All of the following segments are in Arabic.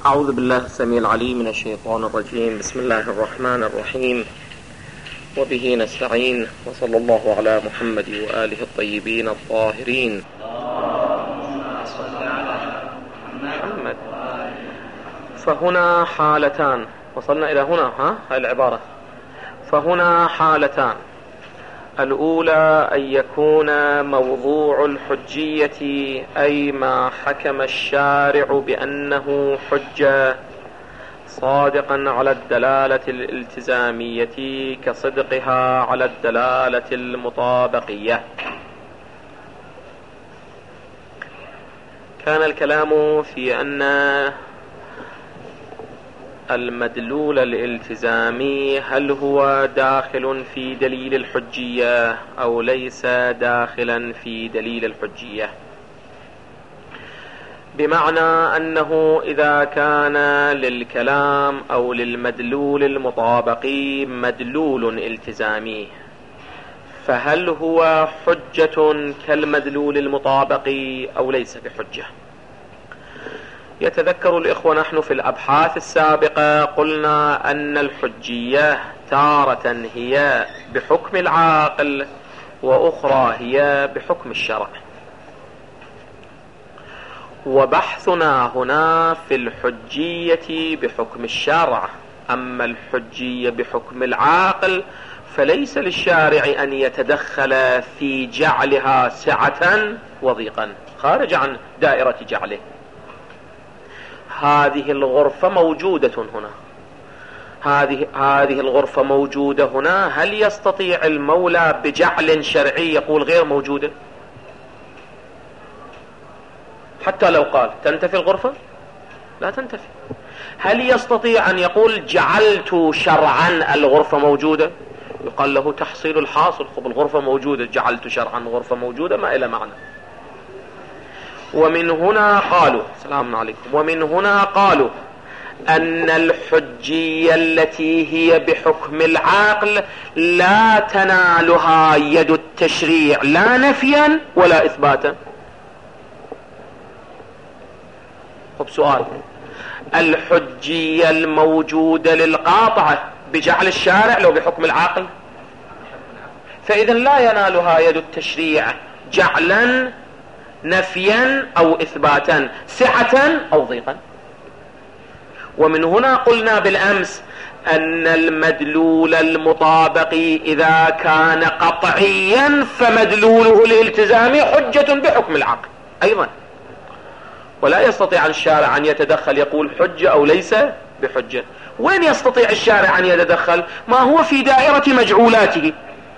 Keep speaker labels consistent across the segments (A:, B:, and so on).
A: أعوذ بالله السميع العليم من الشيطان الرجيم. بسم الله الرحمن الرحيم، وبه نستعين، وصلى الله على محمد وآله الطيبين الطاهرين. محمد. فهنا حالتان، وصلنا إلى هنا هاي العبارة. فهنا حالتان: الأولى أن يكون موضوع الحجية أي ما حكم الشارع بأنه حجة صادقا على الدلالة الالتزامية كصدقها على الدلالة المطابقية. كان الكلام في أن المدلول الالتزامي هل هو داخل في دليل الحجية أو ليس داخلا في دليل الحجية، بمعنى أنه إذا كان للكلام أو للمدلول المطابقي مدلول التزامي فهل هو حجة كالمدلول المطابقي أو ليس بحجة؟ يتذكر الإخوة نحن في الأبحاث السابقة قلنا أن الحجية تارة هي بحكم العاقل وأخرى هي بحكم الشرع، وبحثنا هنا في الحجية بحكم الشرع. أما الحجية بحكم العاقل فليس للشارع أن يتدخل في جعلها سعة وضيقا خارج عن دائرة جعله. هذه الغرفة موجودة هنا، هذه الغرفة موجودة هنا، هل يستطيع المولى بجعل شرعي يقول غير موجودة؟ حتى لو قال تنتفي الغرفة؟ لا تنتفي. هل يستطيع أن يقول جعلت شرعا الغرفة موجودة؟ يقال له تحصيل الحاصل، خب الغرفة موجودة، جعلت شرعا غرفة موجودة ما إلى معنى. ومن هنا قالوا السلام عليكم، ومن هنا قالوا أن الحجية التي هي بحكم العقل لا تنالها يد التشريع لا نفيا ولا إثباتا. خب سؤال: الحجية الموجودة للقاطعة بجعل الشارع لو بحكم العقل، فإذا لا ينالها يد التشريع جعلا نفيا أو إثباتا، سعة أو ضيقا. ومن هنا قلنا بالأمس أن المدلول المطابقي إذا كان قطعيا فمدلوله الالتزامي حجة بحكم العقل أيضا، ولا يستطيع الشارع أن يتدخل يقول حجة أو ليس بحجة. وين يستطيع الشارع أن يتدخل؟ ما هو في دائرة مجعولاته.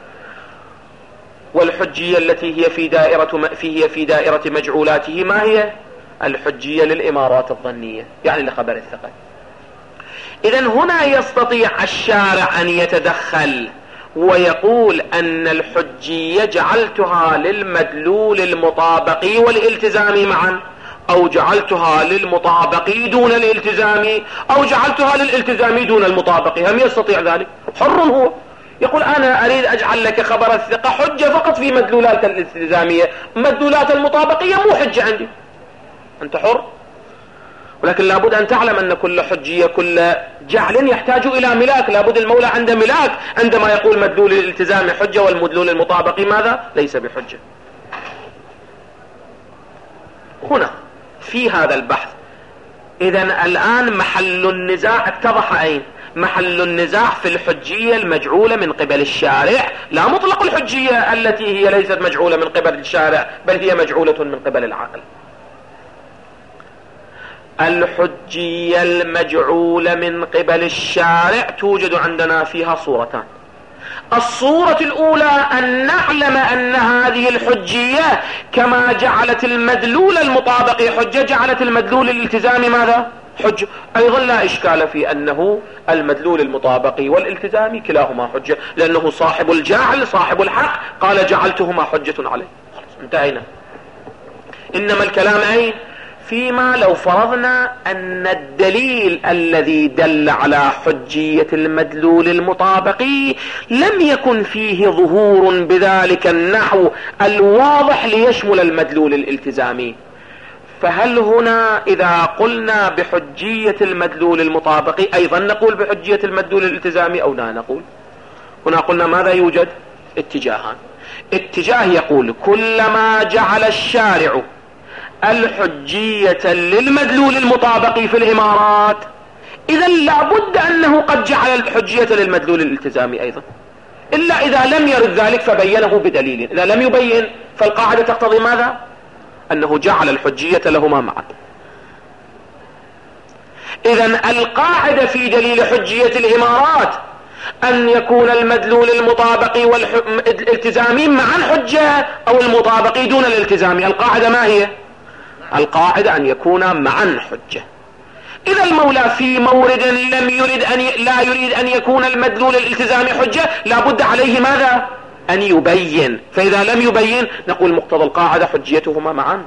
A: والحجية التي هي في دائرة مجعولاته ما هي؟ الحجية للإمارات الظنية، يعني لخبر الثقة. إذن هنا يستطيع الشارع أن يتدخل ويقول أن الحجية جعلتها للمدلول المطابقي والالتزامي معا، أو جعلتها للمطابقي دون الالتزامي، أو جعلتها للالتزامي دون المطابقي. هم يستطيع ذلك، حر هو. يقول أنا أريد أجعل لك خبر الثقة حجة فقط في مدلولات الالتزامية، مدلولات المطابقية مو حجة عندي. أنت حر، ولكن لابد أن تعلم أن كل حجية كل جعل يحتاج إلى ملاك. لابد المولى عنده ملاك عندما يقول مدلول الالتزام حجة والمدلول المطابقي ماذا؟ ليس بحجة. هنا في هذا البحث إذن الآن محل النزاع اتضح. أين محل النزاع؟ في الحجية المجعولة من قبل الشارع، لا مطلق الحجية التي هي ليست مجعولة من قبل الشارع بل هي مجعولة من قبل العقل. الحجية المجعولة من قبل الشارع توجد عندنا فيها صورتان. الصورة الأولى أن نعلم أن هذه الحجية كما جعلت المدلول المطابقي حجة جعلت المدلول الالتزامي ماذا؟ حجة أيضا. لا إشكال في أنه المدلول المطابقي والالتزامي كلاهما حجة، لأنه صاحب الجعل صاحب الحق قال جعلتهما حجة عليه. انتهينا. إنما الكلام أين؟ فيما لو فرضنا أن الدليل الذي دل على حجية المدلول المطابقي لم يكن فيه ظهور بذلك النحو الواضح ليشمل المدلول الالتزامي، فهل هنا إذا قلنا بحجية المدلول المطابقي أيضا نقول بحجية المدلول الالتزامي أو لا نقول؟ هنا قلنا ماذا يوجد؟ اتجاهان. اتجاه يقول كلما جعل الشارع الحجية للمدلول المطابقي في الإمارات إذا لابد أنه قد جعل الحجية للمدلول الالتزامي أيضا، إلا إذا لم يرد ذلك فبينه بدليل. إذا لم يبين فالقاعدة تقتضي ماذا؟ أنه جعل الحجية لهما معا. إذا القاعدة في دليل حجية الإمارات أن يكون المدلول المطابقي والالتزامي معا حجة أو المطابقي دون الالتزامي. القاعدة ما هي؟ القاعدة أن يكون معا حجة. إذا المولى في مورد لا يريد أن يكون المدلول الالتزامي حجة لابد عليه ماذا؟ أن يبين. فإذا لم يبين نقول مقتضى القاعدة حجيتهما معا.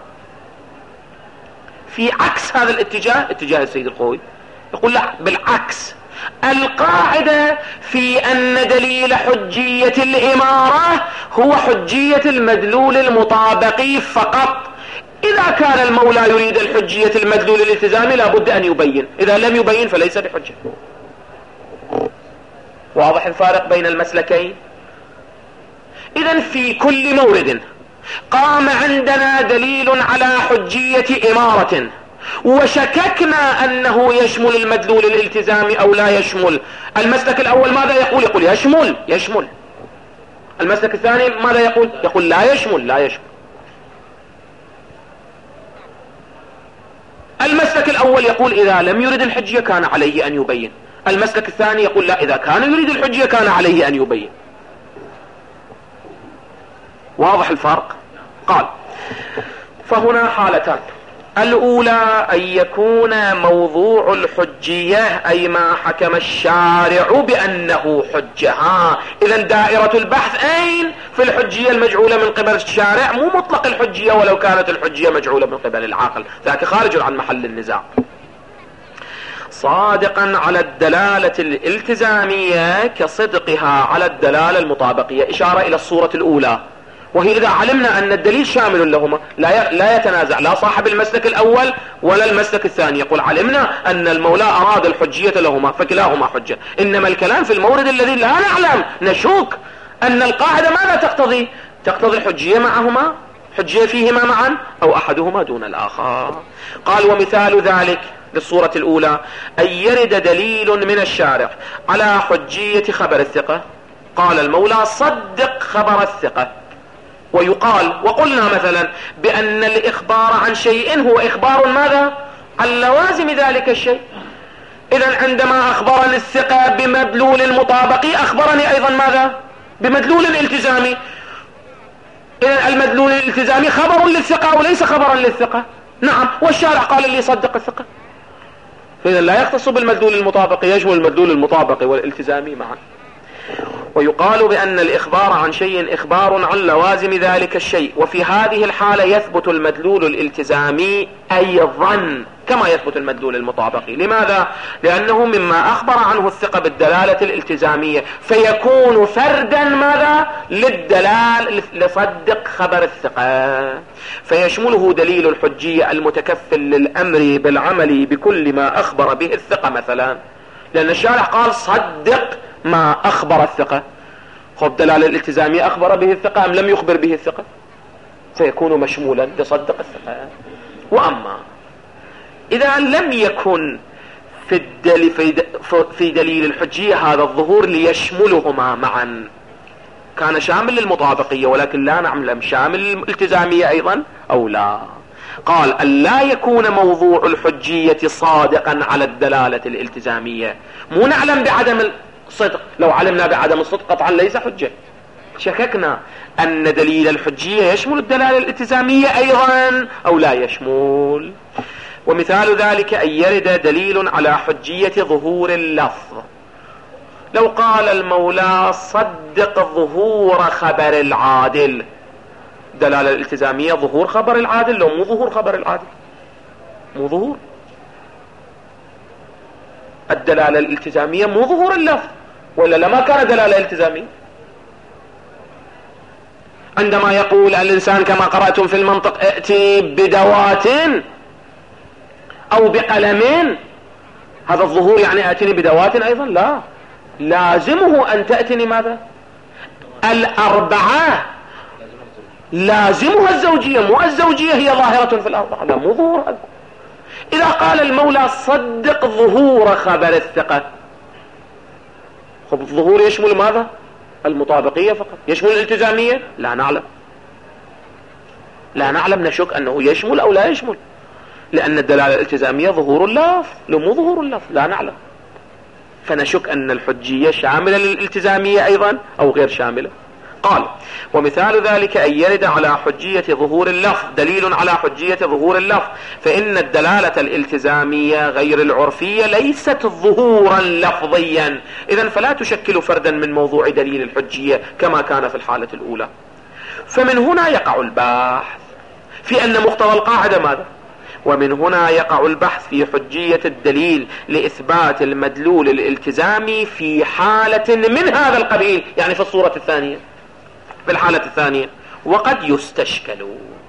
A: في عكس هذا الاتجاه، اتجاه السيد الخوي يقول لا بالعكس، القاعدة في أن دليل حجية الإمارة هو حجية المدلول المطابقي فقط. إذا كان المولى يريد الحجية المدلول الالتزامي لابد أن يبين، إذا لم يبين فليس بحجة. واضح الفارق بين المسلكين؟ إذن في كل مورد قام عندنا دليل على حجية إمارة وشككنا أنه يشمل المدلول الالتزامي أو لا يشمل، المسلك الأول ماذا يقول؟ يقول يشمل. المسلك الثاني ماذا يقول؟ يقول لا يشمل. المسلك الأول يقول إذا لم يرد الحجية كان عليه أن يبين. المسلك الثاني يقول لا، إذا كان يريد الحجية كان عليه أن يبين. واضح الفرق؟ قال فهنا حالتان. الأولى أن يكون موضوع الحجية أي ما حكم الشارع بأنه حجة. إذا دائرة البحث أين؟ في الحجية المجعولة من قبل الشارع، مو مطلق الحجية ولو كانت الحجية مجعولة من قبل العاقل، ذاك خارج عن محل النزاع. صادقا على الدلالة الالتزامية كصدقها على الدلالة المطابقية، إشارة إلى الصورة الأولى، وهي إذا علمنا أن الدليل شامل لهما لا يتنازع لا صاحب المسلك الأول ولا المسلك الثاني، يقول علمنا أن المولى أراد الحجية لهما فكلاهما حجة. إنما الكلام في المورد الذي لا نعلم، نشوك أن القاعدة ماذا تقتضي؟ تقتضي الحجية معهما، حجية فيهما معا أو أحدهما دون الآخر. قال ومثال ذلك للصورة الأولى أن يرد دليل من الشارع على حجية خبر الثقة. قال المولى صدق خبر الثقة، ويقال وقلنا مثلا بأن الإخبار عن شيء هو إخبار ماذا؟ عن لوازم ذلك الشيء. إذن عندما أخبرني الثقة بمدلول المطابقي أخبرني أيضا ماذا؟ بمدلول الالتزامي. إذن المدلول الالتزامي خبر للثقة وليس خبرا للثقة. نعم، والشارع قال لي صدق الثقة، فإذن لا يختص بالمدلول المطابقي، يشمل المدلول المطابقي والالتزامي معا. ويقال بأن الإخبار عن شيء إخبار عن لوازم ذلك الشيء، وفي هذه الحالة يثبت المدلول الالتزامي أيضا كما يثبت المدلول المطابقي. لماذا؟ لأنه مما أخبر عنه الثقة بالدلالة الالتزامية، فيكون فردا ماذا؟ للدلال لصدق خبر الثقة، فيشمله دليل الحجية المتكفل للأمر بالعمل بكل ما أخبر به الثقة مثلا، لأن الشارع قال صدق ما أخبر الثقة. خب دلالة الالتزامية أخبر به الثقة أم لم يخبر به الثقة؟ سيكون مشمولا لصدق الثقة. وأما إذا لم يكن في دليل الحجية هذا الظهور ليشملهما معا، كان شامل للمطابقية ولكن لا نعلم شامل للالتزامية أيضا أو لا. قال أن لا يكون موضوع الحجية صادقا على الدلالة الالتزامية، مو نعلم بعدم الصدق، لو علمنا بعدم الصدق قطعا ليس حجة، شككنا أن دليل الحجية يشمل الدلالة الالتزامية أيضا أو لا يشمل. ومثال ذلك أن يرد دليل على حجية ظهور اللفظ. لو قال المولى صدق ظهور خبر العادل، دلالة الالتزامية ظهور خبر العادل، لو مو ظهور خبر العادل، مو ظهور الدلالة الالتزامية، مو ظهور اللفظ، ولا لما كان دلالة التزامية. عندما يقول الإنسان كما قرأتم في المنطق ائتي بدوات او بقلم، هذا الظهور يعني اتني بدوات ايضا؟ لا، لازمه ان تأتني ماذا؟ الاربعة، لازمها الزوجية، مو الزوجية هي ظاهرة في الاربعة، لا مو ظهور هذا. اذا قال المولى صدق ظهور خبر الثقة، خب الظهور يشمل ماذا؟ المطابقية فقط، يشمل الالتزامية؟ لا نعلم، لا نعلم، نشك انه يشمل او لا يشمل، لان الدلالة الالتزامية ظهور اللفظ، لو مو ظهور اللفظ لا نعلم، فنشك ان الحجية شاملة للالتزامية ايضا او غير شاملة. قال ومثال ذلك ان يرد على حجية ظهور اللفظ دليل على حجية ظهور اللفظ، فان الدلالة الالتزامية غير العرفية ليست ظهورا لفظيا، اذا فلا تشكل فردا من موضوع دليل الحجية كما كان في الحالة الاولى. فمن هنا يقع البحث في ان مقتضى القاعدة ماذا؟ ومن هنا يقع البحث في حجية الدليل لإثبات المدلول الالتزامي في حالة من هذا القبيل، يعني في الصورة الثانية، في الحالة الثانية. وقد يستشكل،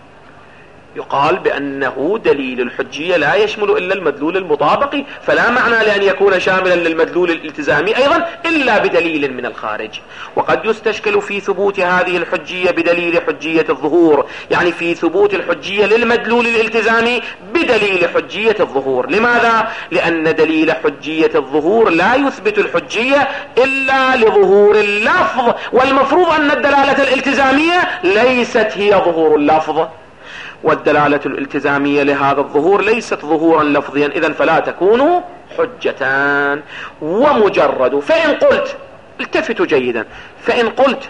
A: يقال بأنه دليل الحجية لا يشمل إلا المدلول المطابقي، فلا معنى لأن يكون شاملا للمدلول الالتزامي أيضا إلا بدليل من الخارج. وقد يستشكل في ثبوت هذه الحجية بدليل حجية الظهور، يعني في ثبوت الحجية للمدلول الالتزامي بدليل حجية الظهور. لماذا؟ لأن دليل حجية الظهور لا يثبت الحجية إلا لظهور اللفظ، والمفروض أن الدلالة الالتزامية ليست هي ظهور اللفظ، والدلالة الالتزامية لهذا الظهور ليست ظهورا لفظيا، إذن فلا تكون حجتان. ومجرد، فإن قلت، التفتوا جيدا، فإن قلت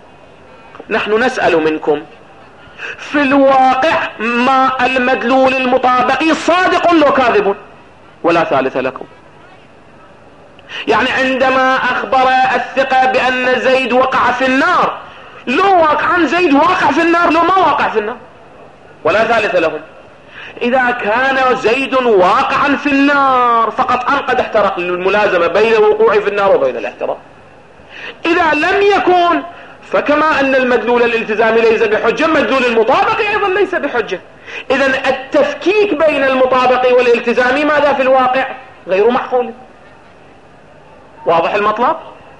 A: نحن نسأل منكم في الواقع ما المدلول المطابقي صادق لو كاذب ولا ثالث لكم، يعني عندما أخبر الثقة بأن زيد وقع في النار، لو واقعا زيد واقع في النار لو ما واقع في النار ولا ثالث لهم. إذا كان زيد واقعا في النار فقط قد احترق، للملازمة بين الوقوع في النار وبين الاحتراق. إذا لم يكن، فكما أن المدلول الالتزامي ليس بحجة، مدلول المطابق أيضا ليس بحجة. إذن التفكيك بين المطابق والالتزامي ماذا في الواقع؟ غير معقول. واضح المطلب؟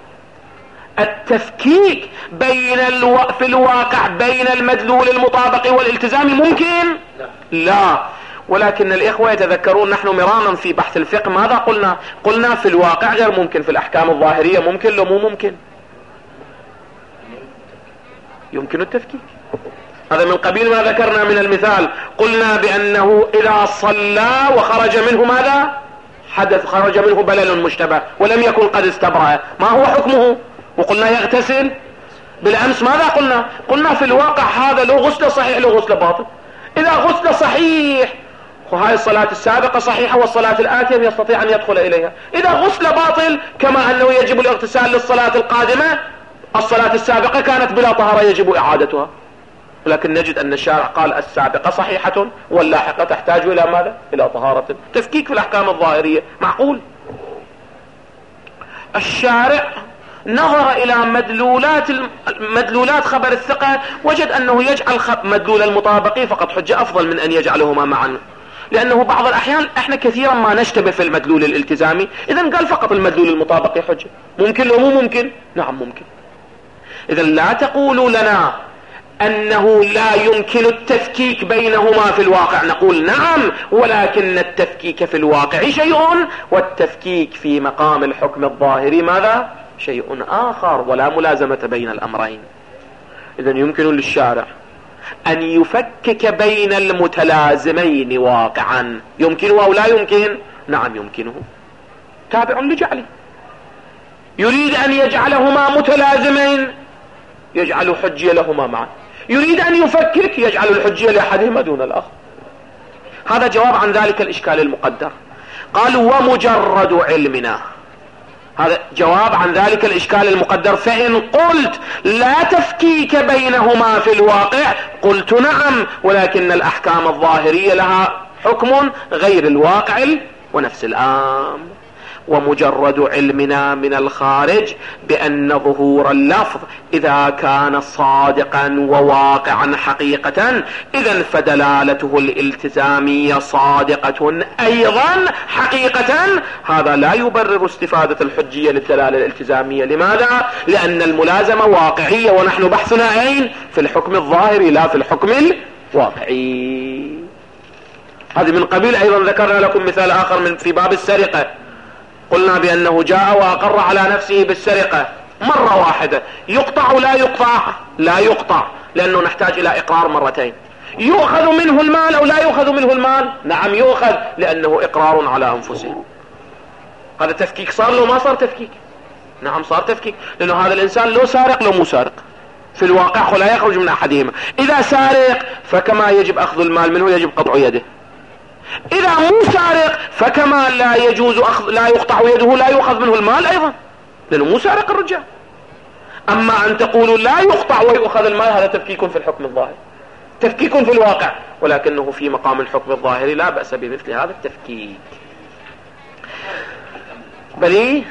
A: التفكيك في الواقع بين المدلول المطابق والالتزامي ممكن؟ لا. ولكن الإخوة يتذكرون نحن مرانا في بحث الفقه ماذا قلنا؟ قلنا في الواقع غير ممكن، في الأحكام الظاهرية ممكن لو مو ممكن؟ يمكن التفكيك. هذا من قبيل ما ذكرنا من المثال، قلنا بأنه إذا صلى وخرج منه ماذا؟ حدث، خرج منه بلل مشتبه ولم يكن قد استبرأ، ما هو حكمه؟ وقلنا يغتسل. بالأمس ماذا قلنا؟ قلنا في الواقع هذا لو غسل صحيح لو غسل باطل. إذا غسل صحيح وهاي الصلاة السابقة صحيحة والصلاة الآتية يستطيع أن يدخل إليها. إذا غسل باطل كما أنه يجب الاغتسال للصلاة القادمة، الصلاة السابقة كانت بلا طهارة يجب إعادتها. لكن نجد أن الشارع قال السابقة صحيحة واللاحقة تحتاج إلى ماذا؟ إلى طهارة. تفكيك في الأحكام الظاهرية معقول. الشارع نظر إلى مدلولات خبر الثقة، وجد أنه يجعل مدلول المطابقي فقط حجة أفضل من أن يجعلهما معا، لأنه بعض الأحيان احنا كثيرا ما نشتبه في المدلول الالتزامي، إذن قال فقط المدلول المطابقي حجة. ممكن لو مو ممكن؟ نعم ممكن. إذن لا تقولوا لنا أنه لا يمكن التفكيك بينهما في الواقع، نقول نعم، ولكن التفكيك في الواقع شيء والتفكيك في مقام الحكم الظاهري ماذا؟ شيء آخر، ولا ملازمة بين الأمرين. إذن يمكن للشارع أن يفكك بين المتلازمين واقعا، يمكنه أو لا يمكن؟ نعم يمكنه، تابع لجعله. يريد أن يجعلهما متلازمين يجعل حجية لهما معا، يريد أن يفكك يجعل الحجية لأحدهما دون الآخر. هذا جواب عن ذلك الإشكال المقدر. قال ومجرد علمنا، هذا جواب عن ذلك الإشكال المقدر. فإن قلت لا تفكيك بينهما في الواقع، قلت نعم، ولكن الأحكام الظاهرية لها حكم غير الواقع ونفس الأمر. ومجرد علمنا من الخارج بأن ظهور اللفظ إذا كان صادقا وواقعا حقيقة إذن فدلالته الالتزامية صادقة أيضا حقيقة، هذا لا يبرر استفادة الحجية للدلالة الالتزامية. لماذا؟ لأن الملازمة واقعية، ونحن بحثنا أين؟ في الحكم الظاهري لا في الحكم الواقعي. هذه من قبيل. أيضا ذكرنا لكم مثال آخر في باب السرقة، قلنا بأنه جاء وأقر على نفسه بالسرقة مرة واحدة، يقطع ولا يقطع؟ لا يقطع، لأنه نحتاج إلى إقرار مرتين. يؤخذ منه المال أو لا يؤخذ منه المال؟ نعم يؤخذ، لأنه إقرار على أنفسهم. هذا تفكيك صار له ما صار تفكيك؟ نعم صار تفكيك، لأنه هذا الإنسان لو سارق لو مو سارق في الواقع لا يخرج من أحدهما. إذا سارق فكما يجب أخذ المال منه يجب قطع يده، إذا مو سارق فكما لا يجوز لا يقطع يده لا يؤخذ منه المال أيضا، لأنه مو سارق الرجال. أما أن تقولوا لا يقطع ويؤخذ المال هذا تفكيك في الحكم الظاهري، تفكيك في الواقع، ولكنه في مقام الحكم الظاهري لا بأس بمثل هذا التفكيك. بلي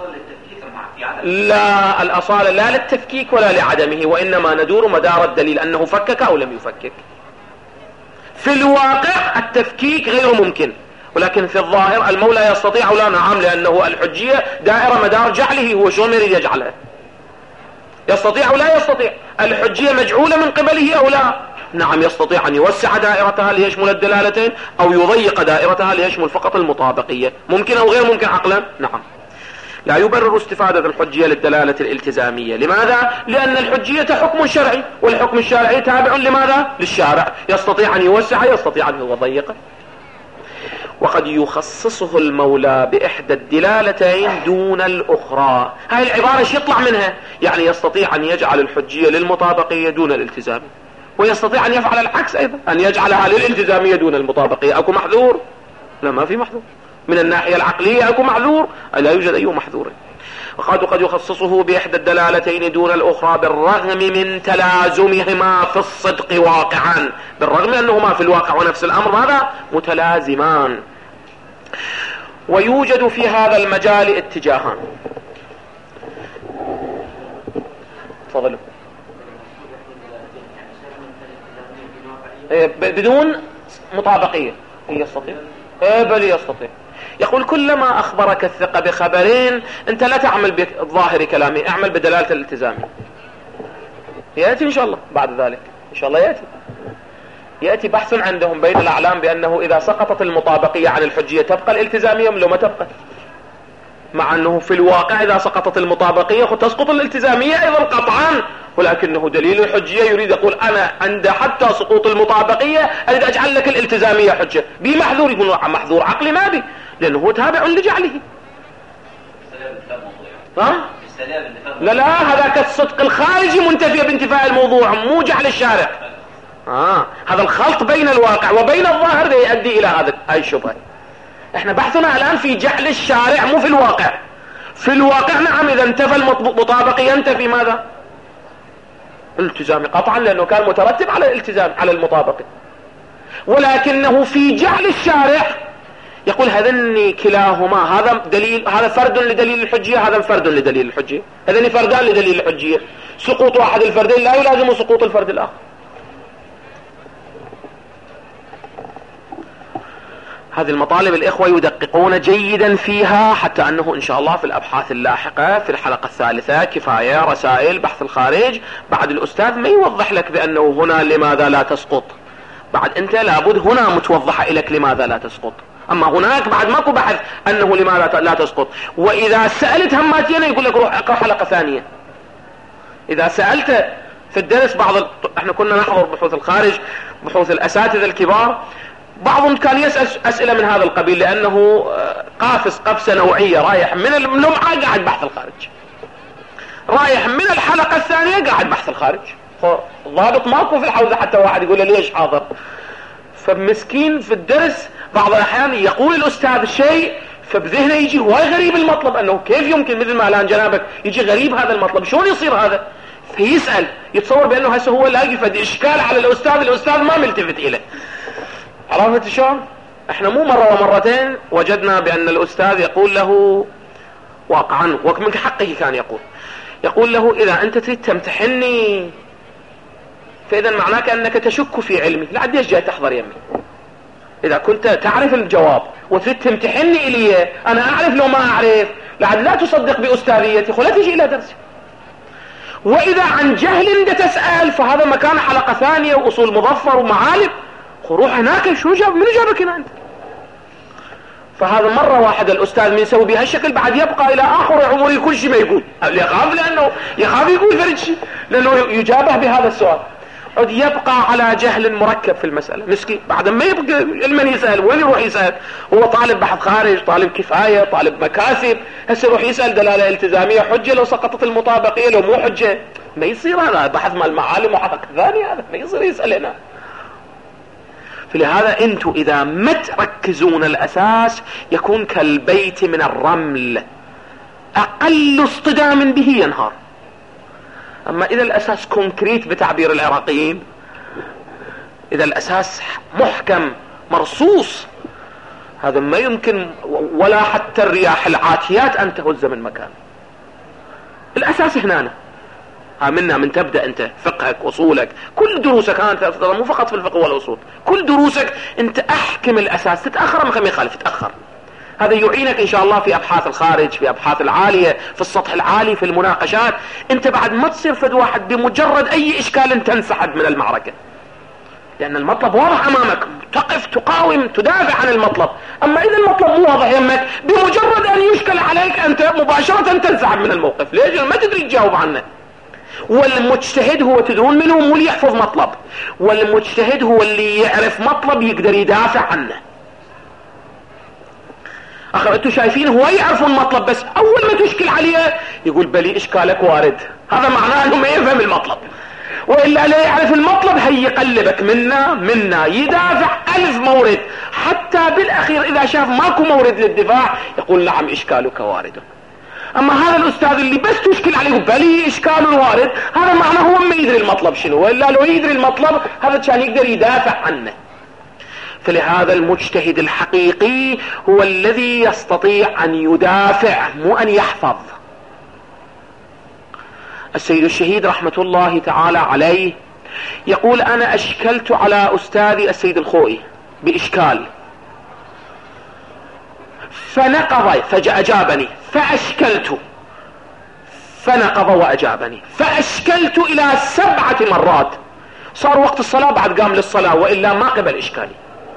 A: لا، الأصالة لا للتفكيك ولا لعدمه، وإنما ندور مدار الدليل أنه فكك أو لم يفكك. في الواقع التفكيك غير ممكن، ولكن في الظاهر المولى يستطيع أو لا؟ نعم، لأنه الحجية دائرة مدار جعله، هو شلون يريد يجعلها؟ يستطيع أو لا يستطيع؟ الحجية مجعولة من قبله أو لا؟ نعم يستطيع أن يوسع دائرتها ليشمل الدلالتين أو يضيق دائرتها ليشمل فقط المطابقية. ممكن أو غير ممكن عقلا؟ نعم. لا يبرر استفادة الحجية للدلالة الالتزامية. لماذا؟ لأن الحجية حكم شرعي، والحكم الشرعي تابع لماذا؟ للشارع، يستطيع أن يوسع يستطيع أن يضيق. وقد يخصصه المولى بإحدى الدلالتين دون الأخرى. هاي العبارة ايش يطلع منها؟ يعني يستطيع أن يجعل الحجية للمطابقية دون الالتزام، ويستطيع أن يفعل العكس أيضا، أن يجعلها للالتزامية دون المطابقية. أكو محذور؟ لا، ما في محذور. من الناحية العقلية أكو محذور؟ لا يوجد أي محذور. وقد يخصصه بإحدى الدلالتين دون الأخرى بالرغم من تلازمهما في الصدق واقعا، بالرغم أنهما في الواقع ونفس الأمر ماذا؟ متلازمان. ويوجد في هذا المجال اتجاهان. تفضلوا. بدون مطابقية يستطيع؟ بل يستطيع. يقول كلما أخبرك الثقة بخبرين أنت لا تعمل بظاهر كلامه، اعمل بدلالة الالتزام. يأتي إن شاء الله بعد ذلك، إن شاء الله يأتي بحث عندهم بين الأعلام بأنه إذا سقطت المطابقية عن الحجية تبقى الالتزامية لو ما تبقى، مع أنه في الواقع إذا سقطت المطابقية تسقط الالتزامية أيضا قطعا، ولكنه دليل الحجية يريد يقول أنا عند حتى سقوط المطابقية أريد أجعل لك الالتزامية حجة. بمحذور؟ يقول محذور عقلي ما بي، لأنه هو تابع لجعله. لا هذاك الصدق الخارجي منتفي بانتفاء الموضوع، مو جعل الشارع. هذا الخلط بين الواقع وبين الظاهر يؤدي إلى هذا الشبهة. احنا بحثنا الآن في جعل الشارع مو في الواقع. في الواقع نعم إذا انتفى المطابق ينتفي ماذا؟ الالتزام قطعا، لأنه كان مترتب على الالتزام على المطابق، ولكنه في جعل الشارع يقول هذني كلاهما، هذا دليل، هذا فرد لدليل الحجية، هذا فرد لدليل الحجية، هذني فردان لدليل الحجية. سقوط واحد الفردين لا يلازم سقوط الفرد الآخر. هذه المطالب الإخوة يدققون جيدا فيها، حتى أنه إن شاء الله في الأبحاث اللاحقة في الحلقة الثالثة كفاية رسائل بحث الخارج بعد الأستاذ ما يوضح لك بأنه هنا لماذا لا تسقط، بعد أنت لابد هنا متوضحة لك لماذا لا تسقط، أما هناك بعد ماكو بحث أنه لماذا لا تسقط. وإذا سألت هماتين يقول لك روح اقرأ حلقة ثانية. إذا سألت في الدرس احنا كنا نحضر بحوث الخارج، بحوث الأساتذة الكبار، بعضهم كان يسأل أسئلة من هذا القبيل لأنه قفزة نوعية، رايح من اللمعة قاعد بحث الخارج، رايح من الحلقة الثانية قاعد بحث الخارج، ضابط ماكو في الحوزة حتى واحد يقول له ليش حاضر. فمسكين في الدرس بعض الأحيان يقول الأستاذ شيء فبذهنه يجي هواي غريب المطلب، أنه كيف يمكن مثل ما الآن جنابك يجي غريب هذا المطلب، شلون يصير هذا؟ فيسأل، يتصور بأنه هسه هو لاقي فد إشكال على الأستاذ ما ملتفت إليه. عرفت شلون؟ احنا مو مرة ومرتين وجدنا بأن الأستاذ يقول له واقعا ومن حقه كان يقول له إذا أنت تريد تمتحني فإذا معناك أنك تشك في علمي، لعد ايش جاي تحضر يمي؟ إذا كنت تعرف الجواب وتريد تمتحني إلي أنا أعرف لو ما أعرف، لعد لا تصدق بأستاذيتي ولا تجي إلى درسي. وإذا عن جهل انت تسأل فهذا مكان حلقة ثانية وأصول مظفر ومعالم، روح هناك. شو جاب من جابك هنا أنت؟ فهذا مرة واحدة الأستاذ من يسوي بهالشكل بعد يبقى إلى آخر عمره كل شيء ما يقول، يخاف لأنه يخاف يقول فرد شيء لأنه يجابه بهذا السؤال، عد يبقى على جهل مركب في المسألة مسكين. بعد ما يبقى من يسأل وين يروح يسأل؟ هو طالب بحث خارج، طالب كفاية، طالب مكاسب، هسه يروح يسأل دلالة التزامية حجة لو سقطت المطابقية لو مو حجة؟ ما يصير، هذا بحث مع المعالم وحلقة ثانية، هذا ما يصير يسأل هنا. فلهذا انتم اذا ما تركزون الاساس يكون كالبيت من الرمل، اقل اصطدام به ينهار. اما اذا الاساس كونكريت بتعبير العراقيين، اذا الاساس محكم مرصوص، هذا ما يمكن ولا حتى الرياح العاتيات ان تهز من مكان. الاساس هنا منا من تبدأ انت فقهك اصولك كل دروسك، انت مو فقط في الفقه والاصول، كل دروسك انت احكم الاساس. تتأخر ما يخالف تتأخر، هذا يعينك ان شاء الله في ابحاث الخارج، في ابحاث العالية، في السطح العالي، في المناقشات. انت بعد ما تصير فد واحد بمجرد اي اشكال تنسحب من المعركة، لان المطلب واضح امامك، تقف تقاوم تدافع عن المطلب. اما اذا المطلب مو واضح يمك، بمجرد ان يشكل عليك انت مباشرة تنسحب من الموقف. ليش؟ ما تدري تجاوب عنه. والمجتهد هو تدرون منه مو اللي يحفظ مطلب، والمجتهد هو اللي يعرف مطلب يقدر يدافع عنه. اخر انتوا شايفين هو يعرفون المطلب، بس اول ما تشكل عليه يقول بلي اشكالك وارد، هذا معناه انه ما يفهم المطلب. والا لا يعرف المطلب هي يقلبك منا يدافع 1000 مورد، حتى بالاخير اذا شاف ماكو مورد للدفاع يقول نعم اشكالك وارد. اما هذا الاستاذ اللي بس تشكل عليه بلي اشكال وارد، هذا معناه هو ما يدري المطلب شنو، والا لو يدري المطلب هذا كان يقدر يدافع عنه. فلهذا المجتهد الحقيقي هو الذي يستطيع ان يدافع مو ان يحفظ. السيد الشهيد رحمة الله تعالى عليه يقول انا اشكلت على استاذي السيد الخوئي باشكال فنقض فاجابني، فاشكلت فنقض واجابني، فاشكلت الى 7 مرات. صار وقت الصلاة بعد قام للصلاة، وإلا ما قبل إشكالي.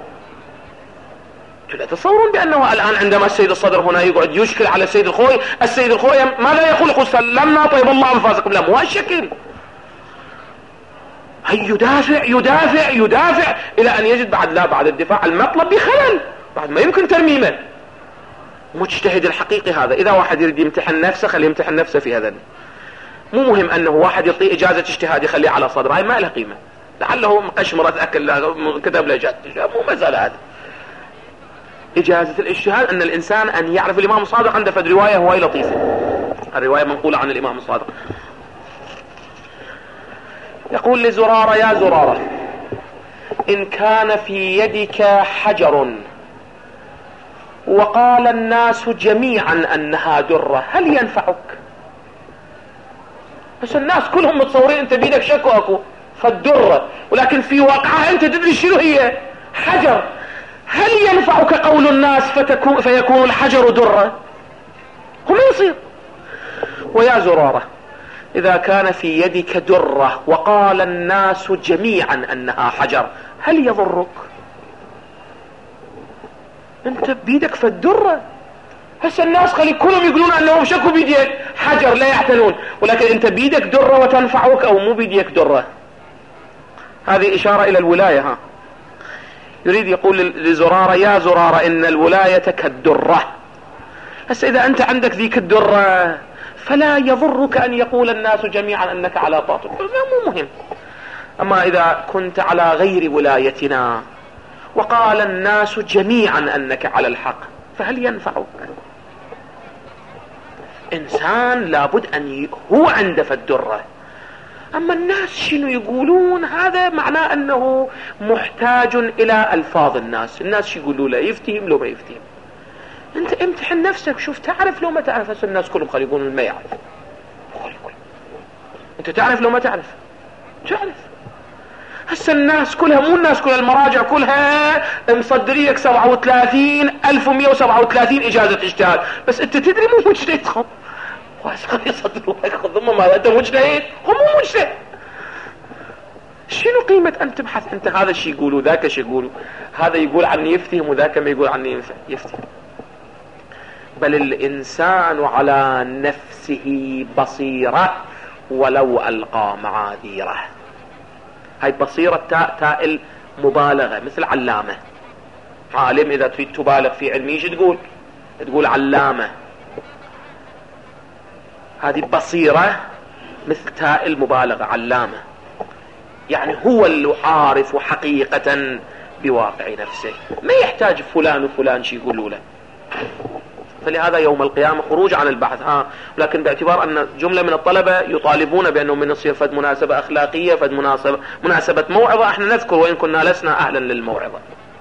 A: تتصورون بأنه الآن عندما السيد الصدر هنا يقعد يشكل على السيد الخوئي، السيد الخوئي ماذا يقول؟ يقول سلمنا طيب الله أنفاسكم. لا مو هالشكل، هي يدافع إلى أن يجد بعد الدفاع المطلب بخلل، بعد ما يمكن ترميمه. مجتهد الحقيقي هذا. إذا واحد يريد يمتحن نفسه خليه يمتحن نفسه في هذا، مو مهم أنه واحد يعطيه إجازة اجتهاد يخليه على صدره، هاي ما لها قيمة، لعله مقشمرة أكل كتب له إجازة اجتهاد، مو مسألة هذا. إجازة الاجتهاد أن الإنسان أن يعرف. الإمام الصادق عنده فد رواية هواي لطيفة، الرواية منقولة عن الإمام الصادق، يقول لزرارة يا زرارة إن كان في يدك حجر وقال الناس جميعا أنها درة هل ينفعك؟ بس الناس كلهم متصورين أنت بيدك شك وأكو فالدرة، ولكن في واقعها أنت تدري شنو هي؟ حجر. هل ينفعك قول الناس فيكون الحجر درة؟ هو ما يصير. ويا زرارة إذا كان في يدك درة وقال الناس جميعا أنها حجر هل يضرك؟ أنت بيدك فالدرة، هسه الناس خلي كلهم يقولون أنهم شكوا بيدك حجر لا يعتنون، ولكن أنت بيدك درة وتنفعك أو مو بيدك درة. هذه إشارة إلى الولاية. ها يريد يقول لزرارة يا زرارة إن الولاية كالدرة. هسه إذا أنت عندك ذيك الدرة فلا يضرك أن يقول الناس جميعا أنك على باطل، مو مهم. أما إذا كنت على غير ولايتنا وقال الناس جميعا أنك على الحق فهل ينفعك؟ إنسان لابد أن هو عنده في الدرة، اما الناس شنو يقولون هذا معناه انه محتاج الى الفاظ الناس شو يقولوا له، يفتهم لو ما يفتهم. انت امتحن نفسك، شوف تعرف لو ما تعرف. هسه الناس كلهم خلي يقولون ما يعرف، انت تعرف لو ما تعرف تعرف. هسه الناس كلها، مو الناس كلها، المراجع كلها مصدريك 37,137 اجازة اجتهاد، بس انت تدري مو مجتهد. خب يصدروك ضم ما انت مجتهد، هم مو مجتهد. شنو قيمة ان تبحث انت هذا الشيء يقولوا ذاك الشيء يقولوا، هذا يقول عني يفتهم وذاك ما يقول عني يفتهم. بل الانسان على نفسه بصيرة ولو القى معاذيره. هاي بصيرة تاء المبالغة، مثل علامة. عالم اذا تريد تبالغ في علمه ايش تقول علامة. هذه بصيرة مثل تاء المبالغة علامة، يعني هو اللي عارف حقيقة بواقع نفسه، ما يحتاج فلان وفلان شي يقولوا له. فلهذا يوم القيامة خروج عن البحث. لكن باعتبار أن جملة من الطلبة يطالبون بأنه من يصير فد مناسبة أخلاقية، فد مناسبة موعظة، احنا نذكر وإن كنا لسنا أهلا للموعظة.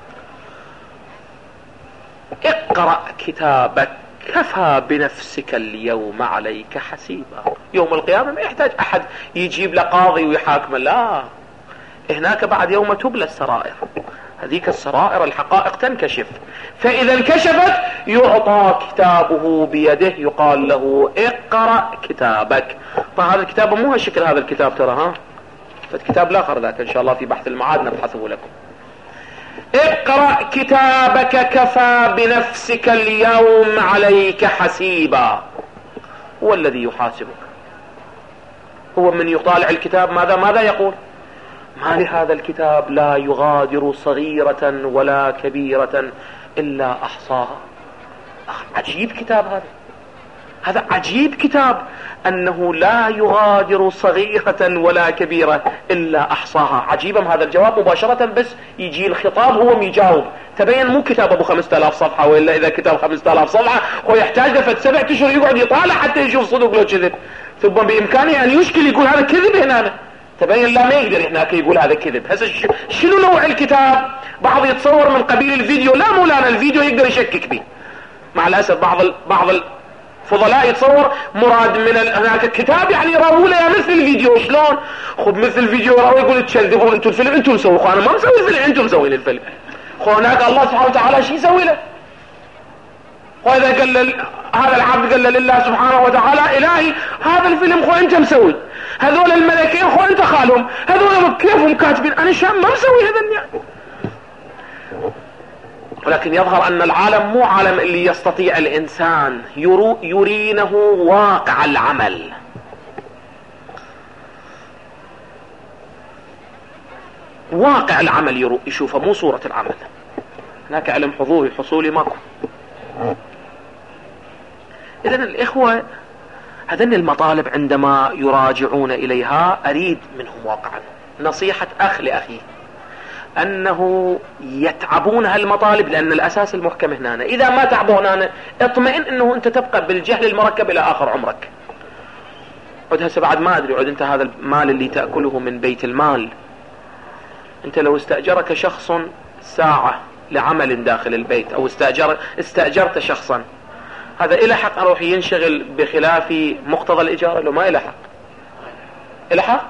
A: اقرأ كتابك كفى بنفسك اليوم عليك حسيبا. يوم القيامة ما يحتاج أحد يجيب له قاضي ويحاكمه، لا، هناك بعد يوم تبلى السرائر، هذيك السرائر الحقائق تنكشف. فإذا انكشفت يعطى كتابه بيده، يقال له اقرأ كتابك. طبعا هذا الكتاب مو هالشكل، هذا الكتاب ترى فالكتاب لا ذاك إن شاء الله في بحث المعاد نبحثه لكم. اقرأ كتابك كفى بنفسك اليوم عليك حسيبا. هو الذي يحاسبك، هو من يطالع الكتاب ماذا يقول؟ ما لهذا الكتاب لا يغادر صغيرة ولا كبيرة إلا أحصاها. عجيب كتاب هذا عجيب كتاب، أنه لا يغادر صغيرة ولا كبيرة إلا أحصاها. عجيبا هذا الجواب مباشرة، بس يجي الخطاب هو يجاوب. تبين مو كتاب أبو 5000 صفحة، وإلا إذا كتاب 5000 صفحة هو يحتاج له 7 أشهر يقعد يطالع حتى يشوف صدق لو كذب، ثم بإمكانه أن يشكل يقول هذا كذب هنا. تبين لا ما يقدر هناك يقول هذا كذب. هسه شنو نوع الكتاب؟ بعض يتصور من قبيل الفيديو، لا مولانا الفيديو يقدر يشكك به. مع الأسف بعض الفضلاء يتصور مراد من هناك الكتاب يعني يراوي له مثل الفيديو. شلون؟ خذ مثل الفيديو يراوي، يقول تكذبون انتم الفيلم، انتم مسووا، انا ما مسوي الفيلم، انتم مسوين الفيلم. هناك الله سبحانه وتعالى شو يسوي له؟ وإذا قال هذا العبد قال لله سبحانه وتعالى الهي هذا الفيلم خو انت مسوي، هذول الملكين خو انت خالهم، هذول كيفهم كاتبين، انا شام ما مسوي هذا يعني. ولكن يظهر ان العالم مو عالم اللي يستطيع الانسان يرينه واقع العمل. واقع العمل يشوفه، مو صورة العمل. هناك علم حضوري حصولي ماكو. إذن الإخوة هذين المطالب عندما يراجعون إليها أريد منهم واقعا نصيحة أخ لأخيه أنه يتعبون هالمطالب، لأن الأساس المحكم هنا. إذا ما تعبوا هنا اطمئن أنه أنت تبقى بالجهل المركب إلى آخر عمرك. عد هسه بعد ما أدري، عد أنت هذا المال اللي تأكله من بيت المال، أنت لو استأجرك شخص ساعة لعمل داخل البيت، أو استأجرت شخصا، هذا إلى حق أروح ينشغل بخلاف مقتضى الإجارة؟ لو ما إلى حق، إلى حق.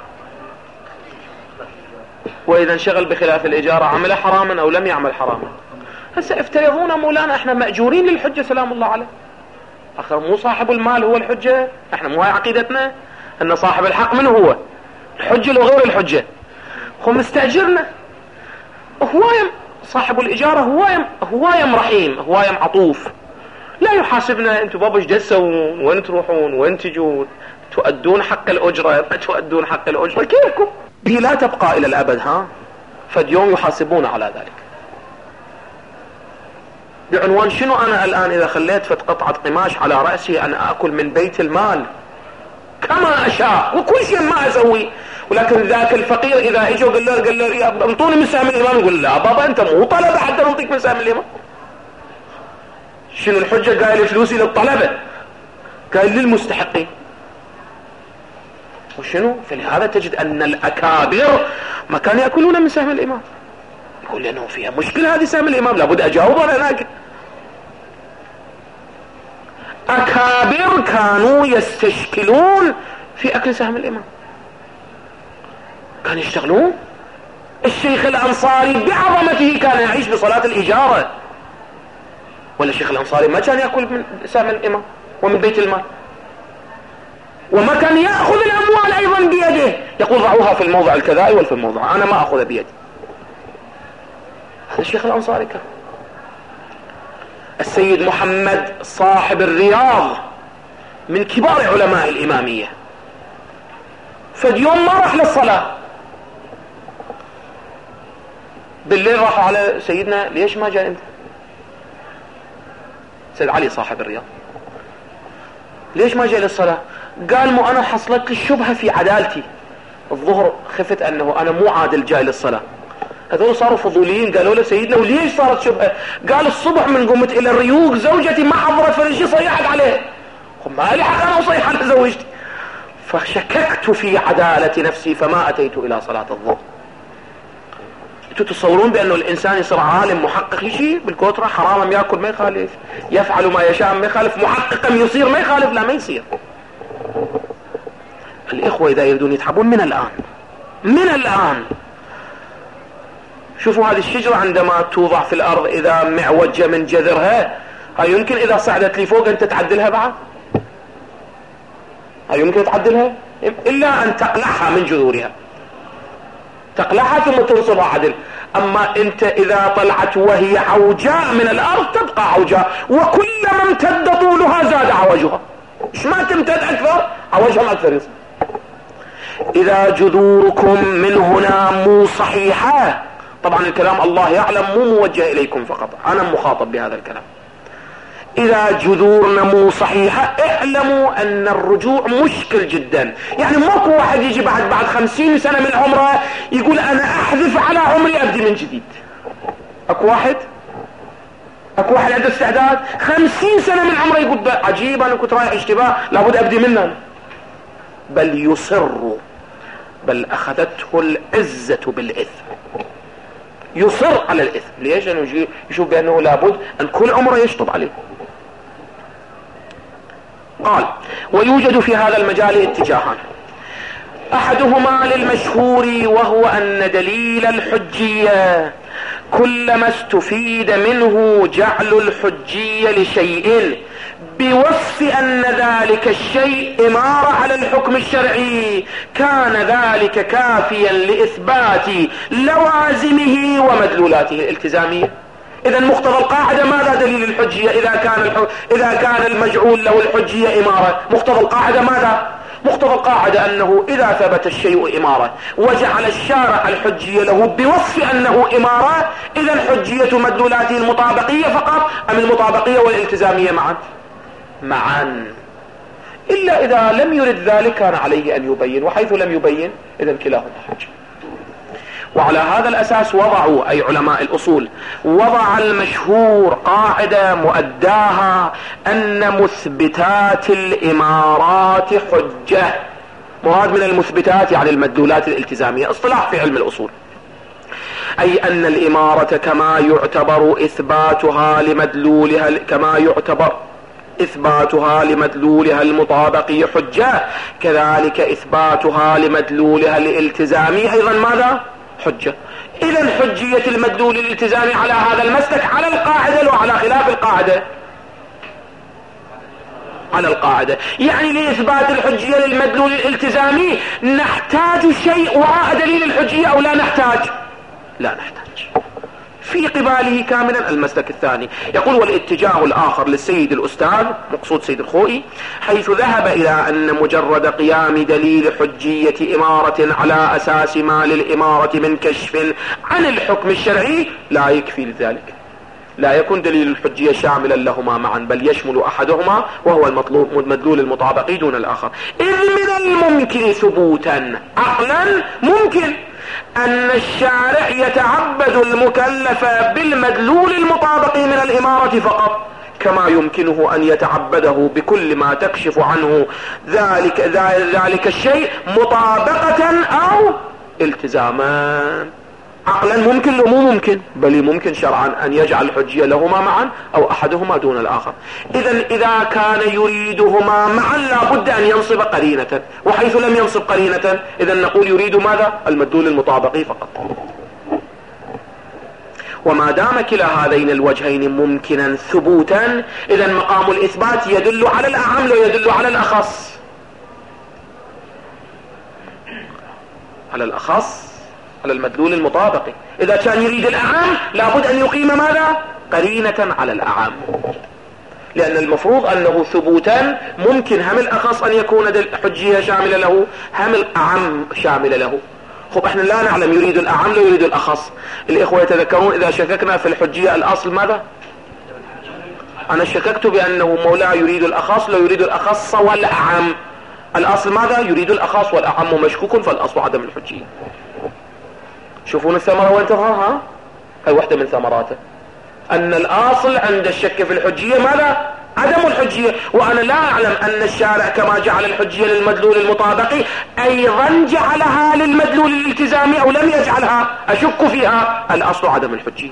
A: وإذا انشغل بخلاف الإجارة عمل حراما أو لم يعمل حراما. هسه افترضونا مولانا احنا مأجورين للحجة سلام الله عليه، آخر مو صاحب المال هو الحجة. احنا مو هاي عقيدتنا أن صاحب الحق من هو الحجة لو غير الحجة. هو مستأجرنا، هوايم صاحب الإجارة، هوايم رحيم، هوايم عطوف، لا يحاسبنا انتوا بابا ايش تسوون، وين تروحون، وين تجون، تؤدون حق الأجرة، ما تؤدون حق الأجرة، كيفكم؟ هي لا تبقى إلى الأبد. فاليوم يحاسبون على ذلك. بعنوان شنو؟ أنا الآن إذا خليت قطعة قماش على رأسي أن أكل من بيت المال كما أشاء وكل شيء ما أسوي، ولكن ذاك الفقير إذا إجوا قال له انطوني من سهم الإمام، يقول لا بابا أنت مو طلبة حتى نعطيك من سهم الإمام. شنو الحجة؟ قال فلوسي للطلبة، قال للمستحقين. وشنو؟ فلهذا تجد أن الأكابر ما كانوا يأكلون من سهم الإمام، يقول لأنه فيها مشكلة هذه سهم الإمام، لابد أجاوب على هناك. أكابر كانوا يستشكلون في أكل سهم الإمام، كانوا يشتغلون. الشيخ الأنصاري بعظمته كان يعيش بصلاة الإجارة، ولا الشيخ الأنصاري ما كان يأكل من سهم الإمام ومن بيت المال، وما كان يأخذ الأموال أيضا بيده، يقول ضعوها في الموضع الكذائي وفي الموضع، أنا ما أخذ بيدي. هذا الشيخ الأنصاري كان. السيد محمد صاحب الرياض من كبار علماء الإمامية، فاليوم ما راح للصلاة، بالليل راحوا على سيدنا، ليش ما جاء انت؟ سيد علي صاحب الرياض، ليش ما جاء للصلاة؟ قال مو انا حصلت لي الشبهة في عدالتي، الظهر خفت انه انا مو عادل جاي للصلاة. هذول صاروا فضوليين، قالوا له سيدنا وليش صارت شبهة؟ قال الصبح من قمت الى الريوق زوجتي ما حضرت فنجي صيحت عليه، ما لي حق انا اصيح على زوجتي، فشككت في عدالة نفسي فما اتيت الى صلاة الظهر. انتوا تصورون بانه الانسان يصير عالم محقق شيء بالكوترة، حرام ياكل ما يخالف، يفعل ما يشاء ما يخالف، محققا يصير ما يخالف، لا ما يصير. الاخوة اذا يريدون يتعبون من الان شوفوا هذه الشجرة عندما توضع في الارض اذا معوجة من جذرها، هاي يمكن اذا صعدت لي فوق انت تعدلها بعد؟ هاي يمكن تعدلها؟ الا ان تقلعها من جذورها، تقلعها ثم تنصبها عدل. اما انت اذا طلعت وهي عوجاء من الارض تبقى عوجاء، وكلما امتد طولها زاد عوجها، ايش ما تمتد اكثر عوجها اكثر يصير. اذا جذوركم من هنا مو صحيحة، طبعا الكلام الله يعلم مو موجه اليكم فقط، انا مخاطب بهذا الكلام. اذا جذورنا مو صحيحة اعلموا ان الرجوع مشكل جدا. يعني ماكو واحد يجي بعد 50 سنة من عمره يقول انا احذف على عمري ابدي من جديد. اكو واحد عنده استعداد 50 سنة من عمره يقول عجيب انا كنت رايح اشتباه لابد ابدي منه، بل يصر، بل اخذته العزة بالاثم، يصر على الاثم. ليش؟ لانه يشوف بانه لابد ان كل عمره يشطب عليه. قال ويوجد في هذا المجال اتجاهان، احدهما للمشهور وهو ان دليل الحجية كلما استفيد منه جعل الحجية لشيء بوصف ان ذلك الشيء امارة على الحكم الشرعي كان ذلك كافيا لاثبات لوازمه ومدلولاته الالتزامية. اذا مقتضى القاعدة ماذا دليل الحجية؟ اذا كان المجعول له الحجية امارة، مقتضى القاعدة ماذا؟ مقتضى القاعدة انه اذا ثبت الشيء امارة وجعل الشارع الحجية له بوصف انه امارة، اذا الحجية مدلولاته المطابقية فقط ام المطابقية والالتزامية معا؟ الا اذا لم يرد ذلك كان عليه ان يبين، وحيث لم يبين اذا كلاهما حجة. وعلى هذا الاساس وضعوا اي علماء الاصول وضع المشهور قاعدة مؤداها ان مثبتات الامارات حجة. مراد من المثبتات يعني المدلولات الالتزامية، اصطلاح في علم الاصول، اي ان الامارة كما يعتبر اثباتها لمدلولها المطابقي حجة، كذلك اثباتها لمدلولها الالتزامي ايضا ماذا؟ حجة. اذا حجية المدلول الالتزامي على هذا المسلك على القاعدة وعلى خلاف القاعدة على القاعدة. يعني لإثبات الحجية للمدلول الالتزامي نحتاج شيء وراء دليل الحجية او لا نحتاج؟ لا نحتاج. في قباله كاملا المسلك الثاني. يقول والاتجاه الاخر للسيد الاستاذ مقصود سيد الخوئي حيث ذهب الى ان مجرد قيام دليل حجية امارة على اساس ما للامارة من كشف عن الحكم الشرعي لا يكفي لذلك، لا يكون دليل الحجية شاملا لهما معا، بل يشمل احدهما وهو المدلول المطابقي دون الاخر. اذ من الممكن ثبوتا عقلا ممكن ان الشارع يتعبد المكلف بالمدلول المطابق من الامارة فقط، كما يمكنه أن يتعبده بكل ما تكشف عنه ذلك الشيء مطابقة أو التزاما. عقلا ممكن لو مو ممكن، بل ممكن شرعا أن يجعل الحجية لهما معا أو أحدهما دون الآخر. إذا كان يريدهما معا لا بد أن ينصب قرينة، وحيث لم ينصب قرينة إذا نقول يريد ماذا؟ المدلول المطابقي فقط. وما دام كلا هذين الوجهين ممكنا ثبوتا إذا مقام الإثبات يدل على الأعم لا يدل على الأخص. على الأخص، على المدلول المطابقي. إذا كان يريد الأعم لابد أن يقيم ماذا؟ قرينة على الأعم، لأن المفروض أنه ثبوتا ممكن هم الأخص أن يكون الحجية شاملة له، هم الأعم شاملة له. خب احنا لا نعلم يريد الأعم لا يريد الأخص. الإخوة يتذكرون إذا شككنا في الحجية الأصل ماذا؟ أنا شككت بأنه مولاه يريد الأخص لا يريد الأخص والأعم. الأصل ماذا؟ يريد الأخص والأعم مشكوك، فالأصل عدم الحجية. شوفون الثمرة وين تظهرها؟ هاي واحدة من ثمراته، أن الأصل عند الشك في الحجية ماذا؟ عدم الحجية. وأنا لا أعلم أن الشارع كما جعل الحجية للمدلول المطابقي أيضا جعلها للمدلول الالتزامي أو لم يجعلها، أشك فيها. الأصل عدم الحجية.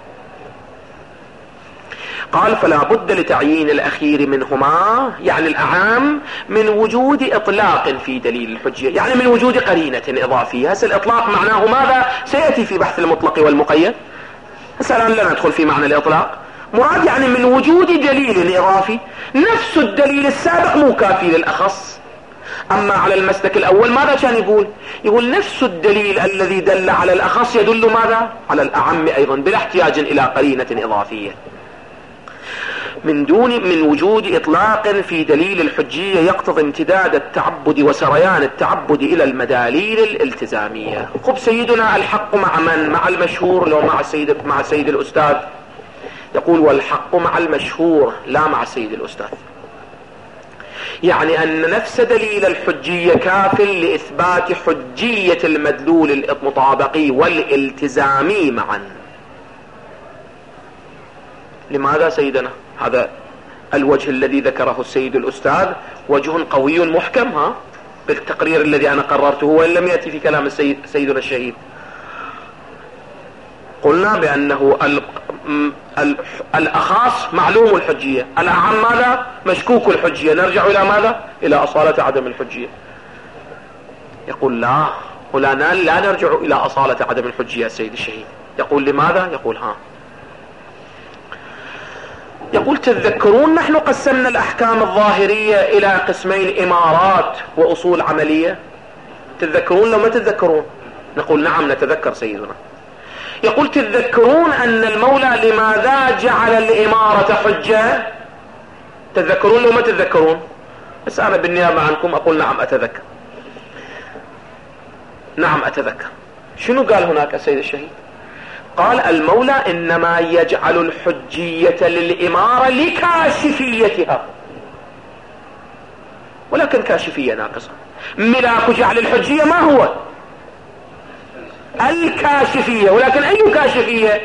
A: قال فلا بد لتعيين الأخير منهما، يعني الأعام، من وجود إطلاق في دليل الحجية، يعني من وجود قرينة إضافية. هسه الإطلاق معناه ماذا؟ سيأتي في بحث المطلق والمقيد. هسه الآن لا ندخل في معنى الإطلاق. مراد يعني من وجود دليل إضافي، نفس الدليل السابق مو كافي للأخص. أما على المسلك الأول ماذا كان يقول نفس الدليل الذي دل على الأخص يدل ماذا؟ على الأعم أيضا بلا احتياج إلى قرينة إضافية. من وجود إطلاق في دليل الحجية يقتضي امتداد التعبد وسريان التعبد إلى المداليل الالتزامية. خب سيدنا الحق مع من؟ مع المشهور لو مع سيد الأستاذ؟ يقول والحق مع المشهور لا مع سيد الأستاذ. يعني أن نفس دليل الحجية كاف لإثبات حجية المدلول المطابقي والالتزامي معا. لماذا سيدنا؟ هذا الوجه الذي ذكره السيد الأستاذ وجه قوي محكم بالتقرير الذي أنا قررته وإن لم يأتي في كلام سيدنا الشهيد. قلنا بأنه الأخاص معلوم الحجية، الأعم ماذا؟ مشكوك الحجية. نرجع إلى ماذا؟ إلى أصالة عدم الحجية. يقول لا، ولا لا نرجع إلى أصالة عدم الحجية السيد الشهيد. يقول لماذا؟ يقول يقول تتذكرون نحن قسمنا الأحكام الظاهرية إلى قسمين، إمارات وأصول عملية. تتذكرون لو ما تتذكرون؟ نقول نعم نتذكر سيدنا. يقول تتذكرون أن المولى لماذا جعل الإمارة حجة؟ تتذكرون لو ما تتذكرون؟ بس أنا بالنيابة عنكم أقول نعم أتذكر. نعم أتذكر. شنو قال هناك السيد الشهيد؟ قال المولى إنما يجعل الحجية للإمارة لكاشفيتها، ولكن كاشفية ناقصة. ملاك جعل الحجية ما هو؟ الكاشفية، ولكن أي كاشفية؟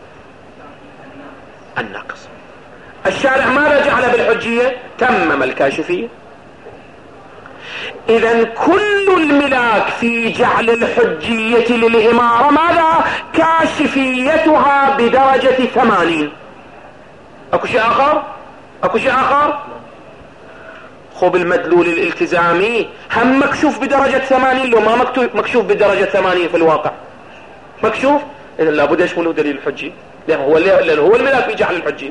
A: الناقصة. الشارع ماذا جعل بالحجية؟ تمم الكاشفية. إذن كل الملاك في جعل الحجية للإمارة ماذا؟ كاشفيتها بدرجة 80. أكو شيء آخر؟ أكو شيء آخر؟ خب المدلول الالتزامي هم مكشوف بدرجة 80 لو ما مكشوف بدرجة 80 في الواقع مكشوف. إذن لابد يشمله دليل الحجية، لأنه هو الملاك في جعل الحجية.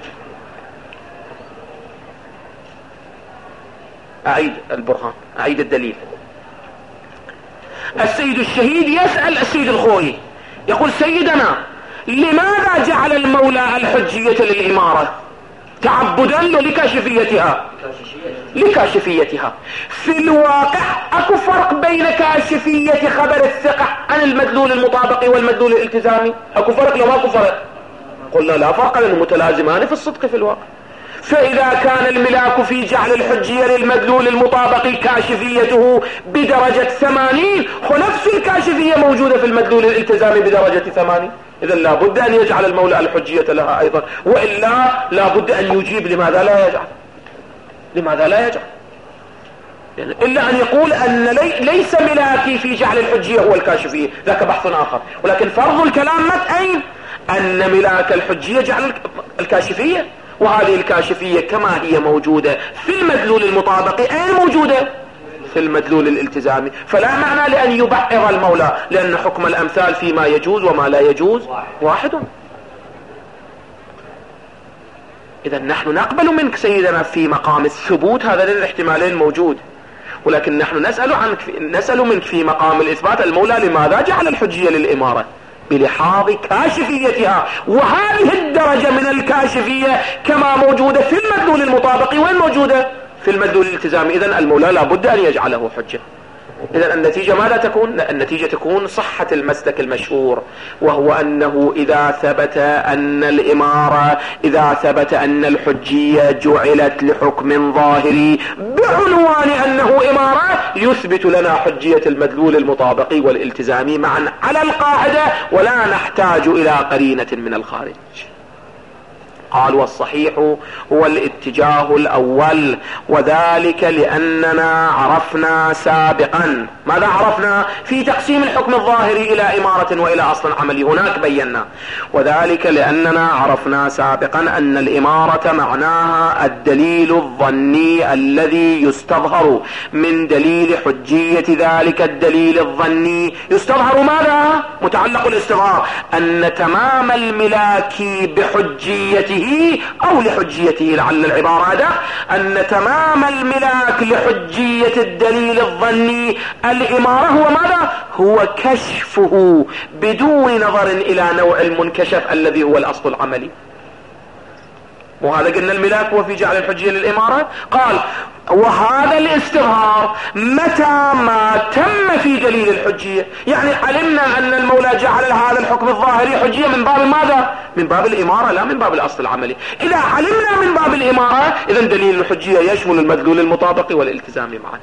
A: أعيد البرهان، أعيد الدليل. السيد الشهيد يسأل السيد الخوئي يقول سيدنا لماذا جعل المولى الحجية للإمارة؟ تعبدا لكاشفيتها. لكاشفيتها. في الواقع أكو فرق بين كاشفية خبر الثقة عن المدلول المطابقي والمدلول الالتزامي؟ أكو فرق لو ما أكو فرق؟ قلنا لا فرق لأنه متلازمان في الصدق في الواقع. فإذا كان الملاك في جعل الحجية للمدلول المطابقي كاشفيته بدرجة 80 ونفس الكاشفية موجودة في المدلول الالتزامي بدرجة 80، إذا لا بد أن يجعل المولى الحجية لها أيضا، وإلا لا بد أن يجيب لماذا لا يجعل. لماذا لا يجعل؟ يعني إلا أن يقول أن ليس ملاكي في جعل الحجية هو الكاشفية، ذاك بحث آخر. ولكن فرض الكلام أين؟ أن ملاك الحجية جعل الكاشفية، وهذه الكاشفية كما هي موجودة في المدلول المطابق أين موجودة؟ في المدلول الالتزامي. فلا معنى لأن يبعر المولى، لأن حكم الأمثال فيما يجوز وما لا يجوز واحد. إذا نحن نقبل منك سيدنا في مقام الثبوت هذا الاحتمالين موجود، ولكن نحن نسأل منك في مقام الإثبات المولى لماذا جعل الحجية للإمارة بلحاظ كاشفيتها، وهذه الدرجة من الكاشفية كما موجودة في المدلول المطابق وين موجودة؟ في المدلول الالتزامي. إذن المولى لا بد أن يجعله حجة. إذن النتيجة ماذا تكون؟ النتيجة تكون صحة المسلك المشهور، وهو أنه إذا ثبت أن الحجية جعلت لحكم ظاهري بعنوان أنه إمارة، يثبت لنا حجية المدلول المطابق والالتزامي معا على القاعدة، ولا نحتاج إلى قرينة من الخارج. قال والصحيح هو الاتجاه الأول، وذلك لأننا عرفنا سابقا. ماذا عرفنا؟ في تقسيم الحكم الظاهري إلى إمارة وإلى أصل عملي هناك بينا. وذلك لأننا عرفنا سابقا أن الإمارة معناها الدليل الظني الذي يستظهر من دليل حجية ذلك الدليل الظني. يستظهر ماذا؟ متعلق الاستظهار أن تمام الملاك بحجيته أو لحجيته، لعل العبارة هذا، أن تمام الملاك لحجية الدليل الظني الإمارة هو ماذا؟ هو كشفه بدون نظر إلى نوع المنكشف الذي هو الأصل العملي. وهذا قلنا الملاك هو في جعل الحجية للإمارة. قال وهذا الاستظهار متى ما تم في دليل الحجية، يعني علمنا أن المولى جعل هذا الحكم الظاهري حجية من باب ماذا؟ من باب الإمارة لا من باب الأصل العملي. إذا علمنا من باب الإمارة إذن دليل الحجية يشمل المدلول المطابق والالتزام معا.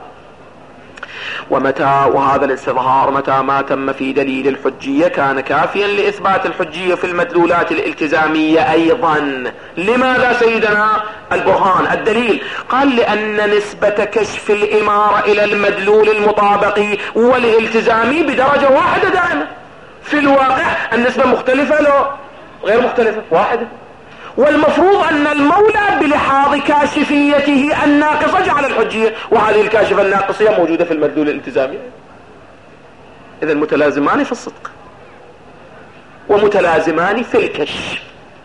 A: وهذا الاستظهار متى ما تم في دليل الحجية كان كافيا لإثبات الحجية في المدلولات الالتزامية أيضا. لماذا سيدنا؟ البرهان الدليل. قال لأن نسبة كشف الإمارة إلى المدلول المطابق والالتزامي بدرجة واحدة دائما. في الواقع النسبة مختلفة لو غير مختلفة واحدة، والمفروض أن المولى بلحاظ كاشفيته الناقصة جعل الحجية، وهذه الكاشفة الناقصية موجودة في المدلول الالتزامي. إذا متلازمان في الصدق ومتلازمان في الكشف.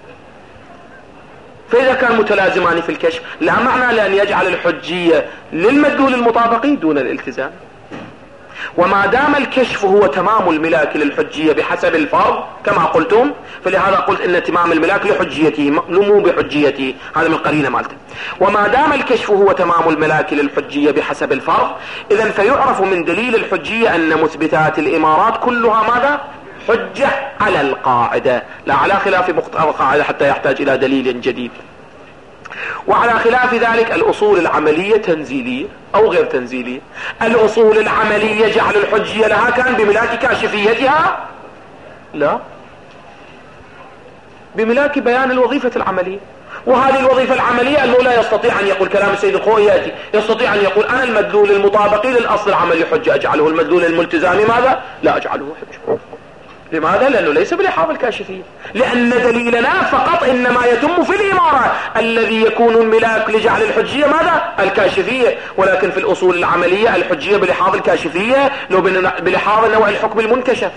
A: فإذا كان متلازمان في الكشف لا معنى لأن يجعل الحجية للمدلول المطابق دون الالتزام. وما دام الكشف هو تمام الملاك للحجية بحسب الفرض كما قلتم، فلهذا قلت ان تمام الملاك لحجيته مو بحجيته، هذا من القرينة مالته. وما دام الكشف هو تمام الملاك للحجية بحسب الفرض، اذا فيعرف من دليل الحجية ان مثبتات الامارات كلها ماذا؟ حجة على القاعدة، لا على خلاف مقتضى القاعدة حتى يحتاج الى دليل جديد. وعلى خلاف ذلك الأصول العملية تنزيلية أو غير تنزيلية. الأصول العملية جعل الحجية لها كان بملاك كاشفيتها؟ لا، بملاك بيان الوظيفة العملية. وهذه الوظيفة العملية المولى يستطيع أن يقول كلام السيد الخوئي يأتي، يستطيع أن يقول أنا المدلول المطابق للأصل العملي حجة أجعله، المدلول الملتزامي ماذا؟ لا أجعله حجة. لماذا؟ لأنه ليس بلحاظ الكاشفية، لأن دليلنا فقط إنما يتم في الإمارة الذي يكون الملاك لجعل الحجية ماذا؟ الكاشفية. ولكن في الأصول العملية الحجية بلحاظ الكاشفية لو بلحاظ نوع الحكم المنكشف.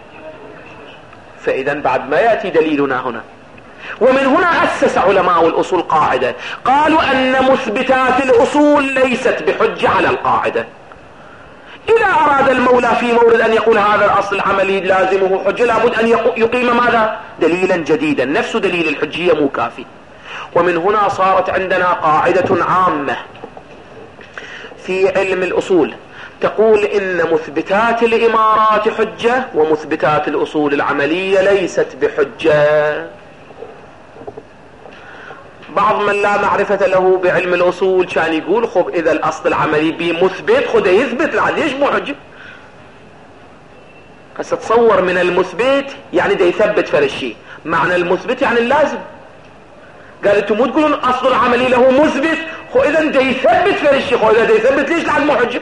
A: فإذا بعد ما يأتي دليلنا هنا، ومن هنا أسس علماء الأصول قاعدة قالوا أن مثبتات الأصول ليست بحجة على القاعدة. إذا أراد المولى في مورد أن يقول هذا الأصل العملي لازمه حجة، لابد أن يقيم ماذا؟ دليلا جديدا، نفس دليل الحجية مو كافي. ومن هنا صارت عندنا قاعدة عامة في علم الأصول تقول إن مثبتات الإمارات حجة ومثبتات الأصول العملية ليست بحجة. بعض من لا معرفة له بعلم الأصول كان يقول خب إذا الأصل العملي بمثبت خده يثبت ليش مو حجة؟ هسه تصور من المثبت يعني دا يثبت فرشي، معنى المثبت يعني اللازم. قال انتم مو تقولون اصل العملي له مثبت، خو اذا دا يثبت فرشي، خو اذا دا يثبت ليش لعد محجب؟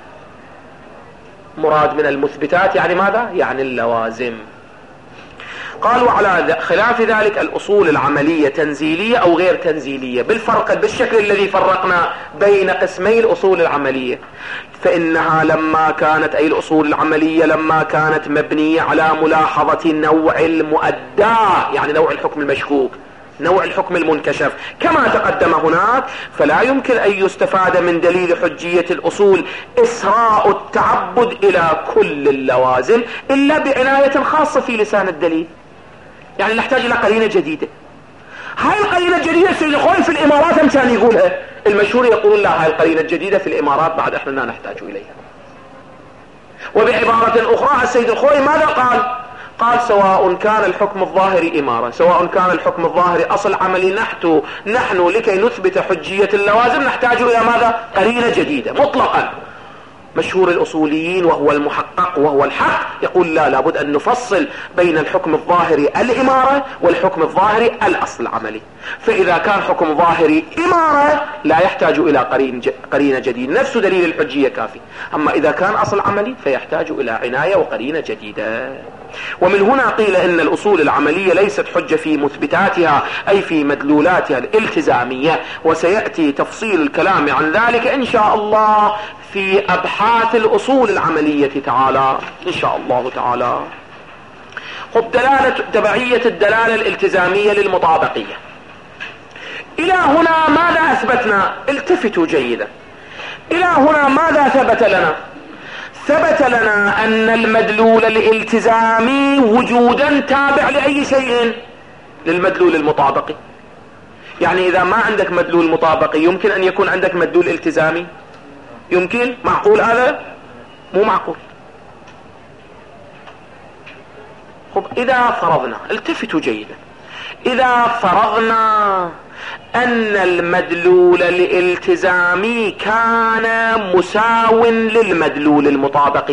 A: مراد من المثبتات يعني ماذا؟ يعني اللوازم. قال وعلى خلاف ذلك الأصول العملية تنزيلية أو غير تنزيلية، بالشكل الذي فرقنا بين قسمي الأصول العملية، فإنها لما كانت أي الأصول العملية لما كانت مبنية على ملاحظة نوع المؤدى، يعني نوع الحكم المشكوك، نوع الحكم المنكشف كما تقدم هناك، فلا يمكن أن يستفاد من دليل حجية الأصول إسراء التعبد إلى كل اللوازم إلا بعناية خاصة في لسان الدليل. يعني نحتاج إلى قرينة جديدة. هاي القرينة الجديدة سيد الخوي في الإمارات هم كان يقولها، المشهور يقولون لا هاي القرينة الجديدة في الإمارات بعد احنا لا نحتاج إليها. وبعبارة أخرى السيد الخوي ماذا قال سواء كان الحكم الظاهري إمارة، سواء كان الحكم الظاهري أصل عملي، نحن لكي نثبت حجية اللوازم نحتاج إلى ماذا؟ قرينة جديدة مطلقا. مشهور الأصوليين وهو المحقق وهو الحق يقول لا، لابد أن نفصل بين الحكم الظاهري الإمارة والحكم الظاهري الأصل العملي. فإذا كان حكم ظاهري إمارة لا يحتاج إلى قرينة جديدة، نفس دليل الحجية كافي. أما إذا كان أصل عملي فيحتاج إلى عناية وقرينة جديدة. ومن هنا قيل إن الأصول العملية ليست حجة في مثبتاتها أي في مدلولاتها الالتزامية، وسيأتي تفصيل الكلام عن ذلك إن شاء الله في أبحاث الأصول العملية تعالى إن شاء الله تعالى. خب تبعية الدلالة الالتزامية للمطابقية. إلى هنا ماذا أثبتنا؟ التفتوا جيدا. إلى هنا ماذا ثبت لنا؟ ثبت لنا أن المدلول الالتزامي وجودا تابع لأي شيء؟ للمدلول المطابقي. يعني إذا ما عندك مدلول مطابقي يمكن أن يكون عندك مدلول التزامي؟ يمكن؟ معقول هذا؟ مو معقول. خب إذا فرضنا، التفتوا جيدا، إذا فرضنا أن المدلول الالتزامي كان مساو للمدلول المطابقي،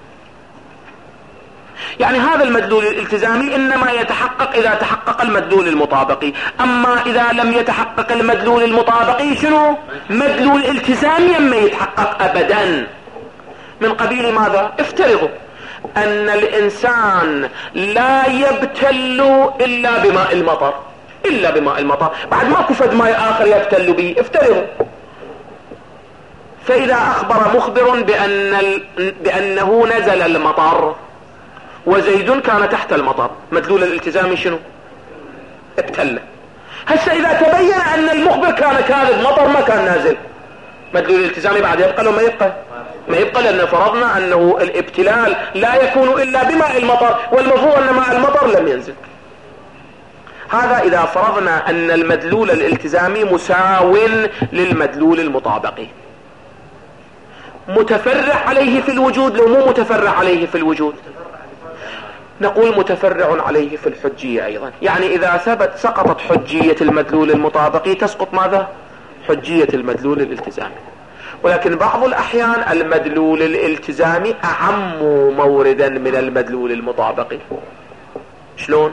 A: يعني هذا المدلول الالتزامي إنما يتحقق إذا تحقق المدلول المطابقي، أما إذا لم يتحقق المدلول المطابقي شنو؟ مدلول التزامي ما يتحقق أبدا. من قبيل ماذا؟ افترضوا أن الإنسان لا يبتل إلا بماء المطر، إلا بماء المطر، بعد ما كفد ماء آخر يبتل به. افترضوا. فإذا أخبر مخبر بأنه نزل المطر وزيد كان تحت المطر، مدلول الالتزامي شنو؟ ابتل. هسه إذا تبين أن المخبر كان كاذب، مطر ما كان نازل، مدلول الالتزامي بعد يبقى لو ما يبقى؟ ما يبقى، لأن فرضنا أنه الابتلال لا يكون إلا بماء المطر، والمفروض أن ماء المطر لم ينزل. هذا إذا فرضنا أن المدلول الالتزامي مساو للمدلول المطابقي. متفرع عليه في الوجود لو مو متفرع عليه في الوجود؟ نقول متفرع عليه في الحجية أيضا. يعني إذا سقطت حجية المدلول المطابقي تسقط ماذا؟ حجية المدلول الالتزامي. ولكن بعض الأحيان المدلول الالتزامي أعم موردا من المدلول المطابقي. شلون؟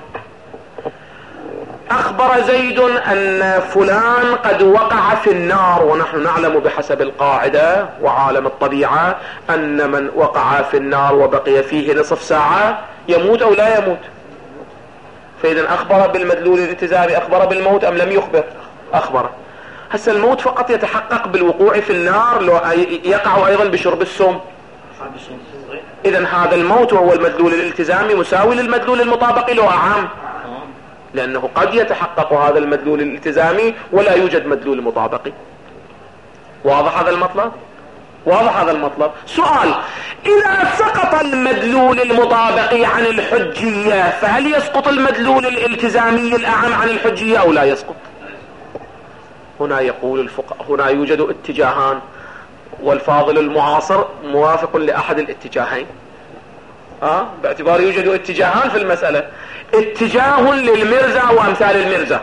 A: أخبر زيد أن فلان قد وقع في النار، ونحن نعلم بحسب القاعدة وعالم الطبيعة أن من وقع في النار وبقي فيه نصف ساعة يموت أو لا يموت. فإذا أخبر بالمدلول الالتزامي أخبر بالموت أم لم يخبر؟ أخبر. هسه الموت فقط يتحقق بالوقوع في النار، لو يقع أيضا بشرب السم. إذا هذا الموت وهو المدلول الالتزامي مساوي للمدلول المطابقي لو أعام، لأنه قد يتحقق هذا المدلول الالتزامي ولا يوجد مدلول مطابقي. واضح هذا المطلب؟ واضح هذا المطلب. سؤال: إذا سقط المدلول المطابقي عن الحجية فهل يسقط المدلول الالتزامي الأعم عن الحجية أو لا يسقط؟ هنا يقول الفقهاء، هنا يوجد اتجاهان، والفاضل المعاصر موافق لأحد الاتجاهين. باعتبار يوجد اتجاهان في المسألة، اتجاه للمرزا وأمثال المرزا،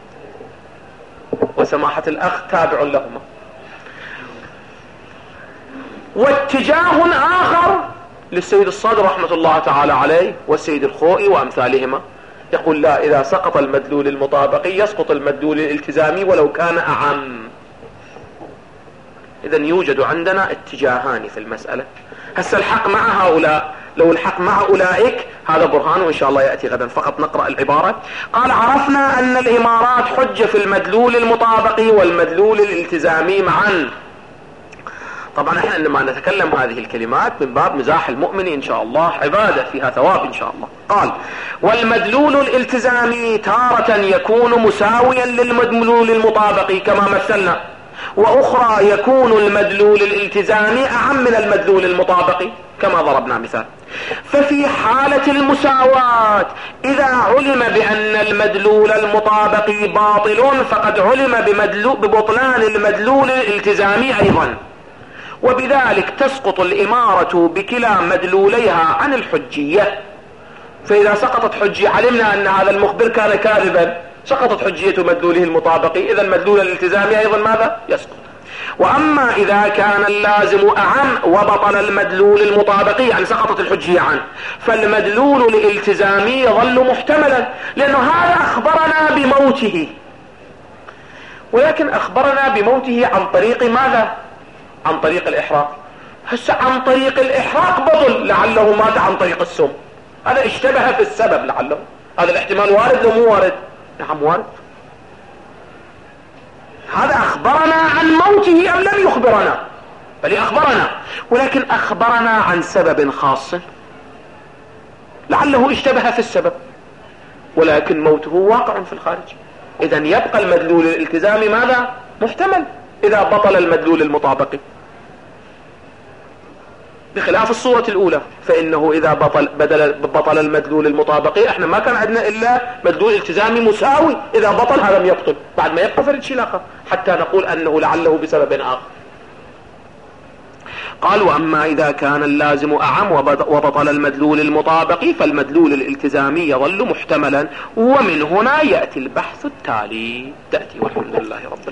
A: وسماحة الأخ تابع لهما، واتجاه آخر للسيد الصدر رحمة الله تعالى عليه والسيد الخوئي وأمثالهما، يقول لا، إذا سقط المدلول المطابقي يسقط المدلول الالتزامي ولو كان أعم. إذن يوجد عندنا اتجاهان في المسألة. هسه الحق مع هؤلاء، لو الحق مع أولئك هذا برهان، وإن شاء الله يأتي غدا، فقط نقرأ العبارة. قال: عرفنا أن الإمارات حجة في المدلول المطابقي والمدلول الالتزامي معا. طبعا احنا عندما نتكلم هذه الكلمات من باب مزاح المؤمن إن شاء الله، عبادة فيها ثواب إن شاء الله. قال: والمدلول الالتزامي تارة يكون مساويا للمدلول المطابقي كما مثلنا، وأخرى يكون المدلول الالتزامي أعم من المدلول المطابقي كما ضربنا مثال. ففي حالة المساواة إذا علم بأن المدلول المطابقي باطل فقد علم ببطلان المدلول الالتزامي أيضا، وبذلك تسقط الإمارة بكلا مدلوليها عن الحجية. فإذا سقطت حجية، علمنا أن هذا المخبر كان كاذبا، سقطت حجية مدلوله المطابقي، إذا المدلول الالتزامي أيضا ماذا؟ يسقط. وأما إذا كان اللازم أعم وبطل المدلول المطابقي، يعني سقطت الحجية عنه، فالمدلول الالتزامي يظل محتملا، لأنه هذا أخبرنا بموته، ولكن أخبرنا بموته عن طريق ماذا؟ عن طريق الإحراق. هسه عن طريق الإحراق بطل، لعله مات عن طريق السم، هذا اشتبه في السبب، لعله هذا الاحتمال وارد لو مو وارد؟ نعم وارد. هذا أخبرنا عن موته أم لم يخبرنا؟ بل أخبرنا، ولكن أخبرنا عن سبب خاص لعله اشتبه في السبب، ولكن موته واقع في الخارج. إذن يبقى المدلول الالتزامي ماذا؟ محتمل إذا بطل المدلول المطابقي، بخلاف الصورة الأولى، فإنه إذا بطل المدلول المطابقي، احنا ما كان عندنا إلا مدلول التزامي مساوي، إذا بطل هذا يبطل، بعد ما يبقى فرد شيء آخر حتى نقول أنه لعله بسبب آخر. قال: وأما إذا كان اللازم أعم وبطل المدلول المطابقي فالمدلول الالتزامي يظل محتملا، ومن هنا يأتي البحث التالي. تأتي والحمد لله رب العالمين.